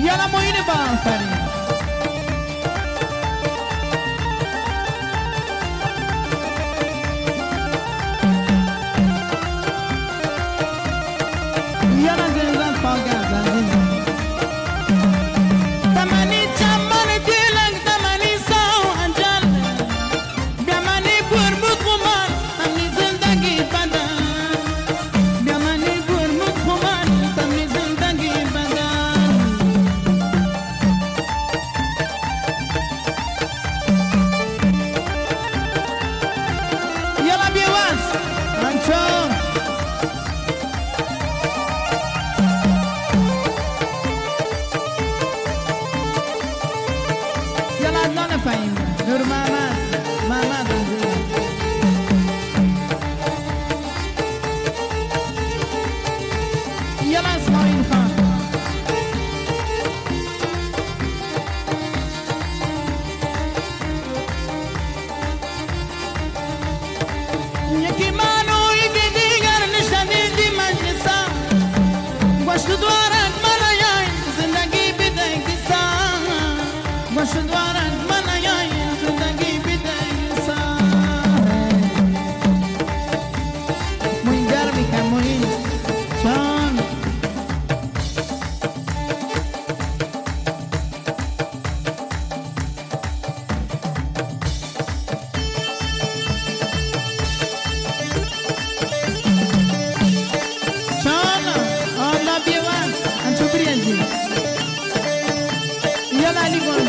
یالا موین با آفرین یالا زندان پاگرد عزیزم تمانی چمان دیلنگ تمانی ساو انجل بیامانی برمود خمان تمنی زندگی بدن بیامانی برمود خمان تمنی زندگی بدن یالا بیواز انچون عدنان فهیم نور محمد عزیزم یالا اسماعیل خان یکی منو یکی دیگر نشنیدی مجلسا گوشت دوارک من آیای زندگی بده کسان گوشت دوارک من آیای زندگی بده کسان موین گرمی کن موین چان Allah biwas ancho priyanji yala ali